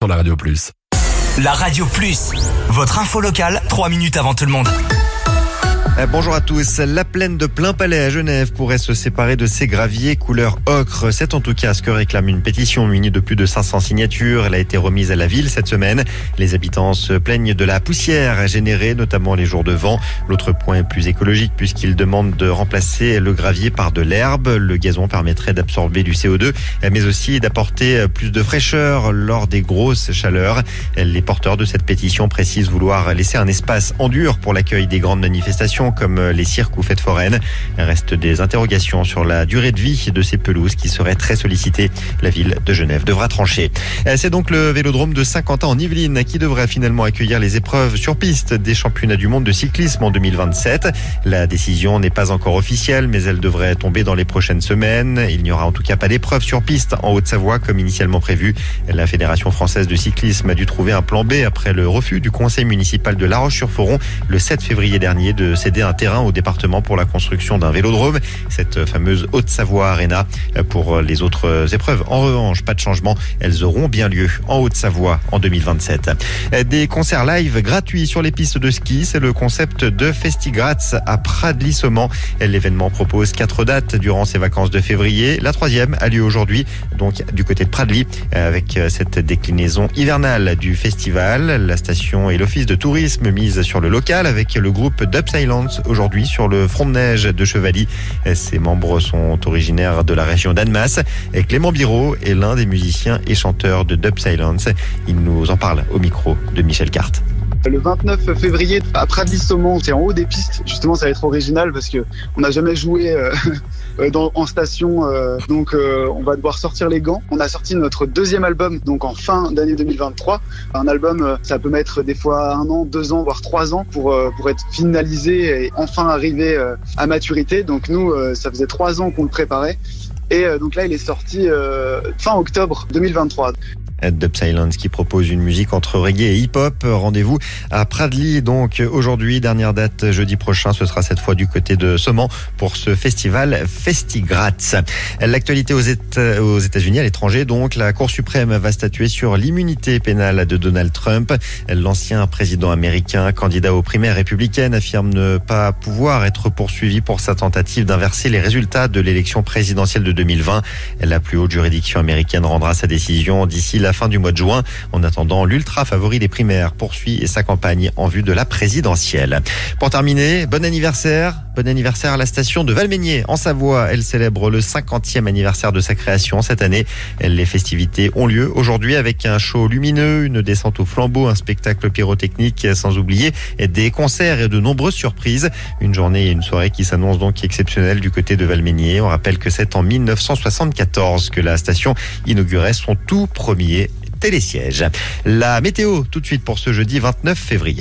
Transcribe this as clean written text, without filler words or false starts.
sur la Radio Plus. La Radio Plus, votre info locale, 3 minutes avant tout le monde. Bonjour à tous. La plaine de Plainpalais à Genève pourrait se séparer de ses graviers couleur ocre. C'est en tout cas ce que réclame une pétition munie de plus de 500 signatures. Elle a été remise à la ville cette semaine. Les habitants se plaignent de la poussière générée, notamment les jours de vent. L'autre point est plus écologique puisqu'il demande de remplacer le gravier par de l'herbe. Le gazon permettrait d'absorber du CO2, mais aussi d'apporter plus de fraîcheur lors des grosses chaleurs. Les porteurs de cette pétition précisent vouloir laisser un espace en dur pour l'accueil des grandes manifestations comme les cirques ou fêtes foraines. Il reste des interrogations sur la durée de vie de ces pelouses qui seraient très sollicitées. La ville de Genève devra trancher. C'est donc le vélodrome de Saint-Quentin en Yvelines qui devrait finalement accueillir les épreuves sur piste des championnats du monde de cyclisme en 2027. La décision n'est pas encore officielle, mais elle devrait tomber dans les prochaines semaines. Il n'y aura en tout cas pas d'épreuves sur piste en Haute-Savoie comme initialement prévu. La Fédération française de cyclisme a dû trouver un plan B après le refus du conseil municipal de La Roche-sur-Foron le 7 février dernier de céder un terrain au département pour la construction d'un vélodrome, cette fameuse Haute-Savoie Arena. Pour les autres épreuves, en revanche, pas de changement. Elles auront bien lieu en Haute-Savoie en 2027. Des concerts live gratuits sur les pistes de ski, c'est le concept de Festigratz à Pradly-Saumont. L'événement propose 4 dates durant ces vacances de février. La 3e a lieu aujourd'hui, donc du côté de Pradly, avec cette déclinaison hivernale du festival. La station et l'office de tourisme misent sur le local avec le groupe Dub Silence aujourd'hui sur le front de neige de Chevaly. Ses membres sont originaires de la région d'Annemasse. Clément Biro est l'un des musiciens et chanteurs de Dub Silence. Il nous en parle au micro de Michel Carte. Le 29 février à Pradly-Saumont, c'est en haut des pistes. Justement, ça va être original parce que on n'a jamais joué en station, donc on va devoir sortir les gants. On a sorti notre 2e album, donc en fin d'année 2023. Un album, ça peut mettre des fois 1 an, 2 ans, voire 3 ans pour être finalisé et enfin arriver à maturité. Donc nous, ça faisait 3 ans qu'on le préparait. Et donc là, il est sorti fin octobre 2023. Dub Silence qui propose une musique entre reggae et hip-hop. Rendez-vous à Pradly donc aujourd'hui, dernière date jeudi prochain, ce sera cette fois du côté de Saumont pour ce festival Festigratz. L'actualité aux États-Unis, à l'étranger donc, la Cour suprême va statuer sur l'immunité pénale de Donald Trump. L'ancien président américain, candidat aux primaires républicaines, affirme ne pas pouvoir être poursuivi pour sa tentative d'inverser les résultats de l'élection présidentielle de 2020. La plus haute juridiction américaine rendra sa décision d'ici la fin du mois de juin. En attendant, l'ultra favori des primaires poursuit sa campagne en vue de la présidentielle. Pour terminer, bon anniversaire à la station de Valmeinier en Savoie. Elle célèbre le 50e anniversaire de sa création cette année. Les festivités ont lieu aujourd'hui avec un show lumineux, une descente au flambeau, un spectacle pyrotechnique, sans oublier des concerts et de nombreuses surprises. Une journée et une soirée qui s'annoncent donc exceptionnelles du côté de Valmeinier. On rappelle que c'est en 1974 que la station inaugurait son tout premier télésiège. La météo tout de suite pour ce jeudi 29 février.